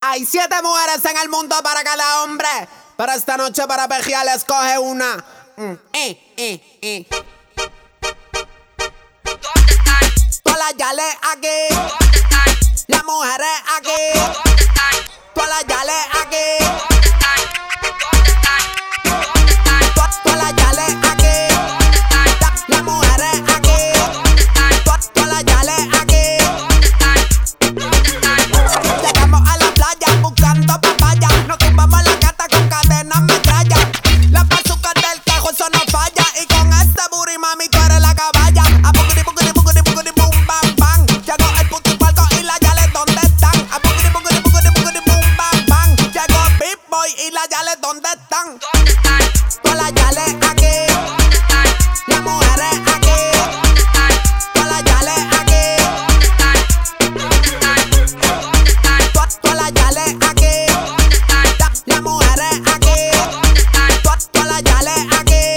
Hay 7 mujeres en el mundo para cada hombre, pero esta noche para pejear escoge una. Todas las yales aquí, las mujeres aquí, todas las yales aquí, todas las yales aquí, las mujeres aquí, todas las yales aquí. Llegamos a la playa buscando papaya, nos tumbamos la gata con cadenas metralla. Las bazucas del cajo, eso no falla, y con este booty mami tú eres la caballa. A buguri buguri buguri buguri boom bam bam. Llegó el puti palco y las yales ¿dónde están? A buguri buguri buguri buguri boom bam bam. Llegó Big Boy y las yales ¿dónde están? Todas las yales aquí, las mujeres aquí, todas las yales aquí, todas las yales aquí, las mujeres aquí, todas las yales aquí.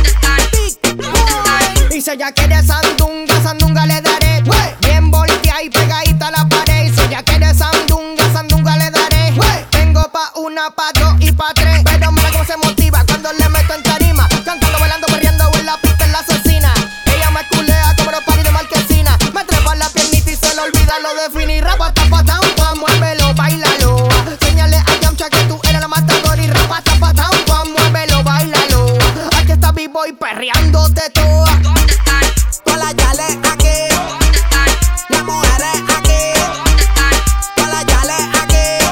Y si ella quiere sandunga, sandunga le daré. Bien volteada y pegadita a la pared. Y si ella quiere sandunga, sandunga le daré. Tengo pa' una, pa' dos y pa' tres. Pero mira cómo se motiva cuando le meto en tarima. Cantando, bailando, perreando en la pista en la asesina. Ella me culea como los paris de marquesina. Me trepa la piernita y se le olvida lo de finir. Rapata, patán, pa, muévelo, bailalo. Señale a Yamcha que tú eres la matadora. Y rapata, patán, pa, muévelo, bailalo. Aquí está B-Boy perreándote toda. Todas las yales aquí, las mujeres aquí, todas las yales aquí,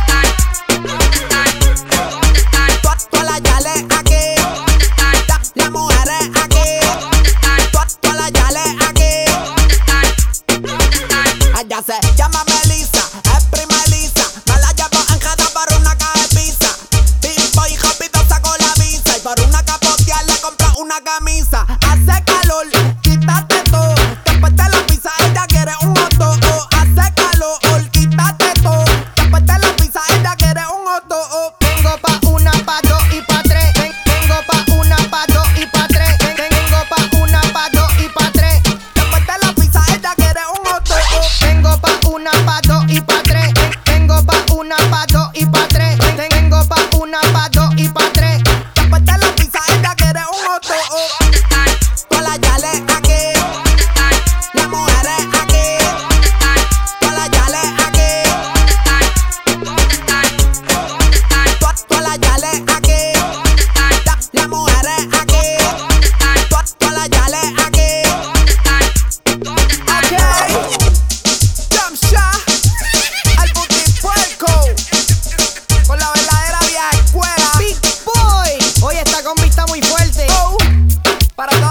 todas las yales aquí, las mujeres aquí, todas las yales aquí. Ella se llama Melissa, es prima Elisa, me la llevo en jeta por una caja de pizza. Big Boy rápido sacó la visa y por una capotear le compró una camisa. Hace calor, quítate todo, después de la pizza ella quiere un hot dog. Hace calor, quítate todo, después de la pizza ella quiere un hot dog. Tengo pa' una, pa' dos y pa' tres. Tengo pa' una, pa' dos y pa' tres. Tengo pa' una, pa' dos y pa' tres. Después de la pizza ella quiere un hot dog. Tengo pa' una, pa' dos y pa' tres. Tengo pa' una, pa' dos y pa' tres. Tengo pa' una, pa' dos y pa' tres. Después de la pizza ella quiere un hot dog. Todas las yales aquí, las mujeres aquí, todas las yales aquí, todas las yales aquí, las mujeres aquí, todas las yales aquí. Okay, Yamcha, al puti puerco, con la verdadera vieja escuela. Big Boy, hoy está con vista muy fuerte. Para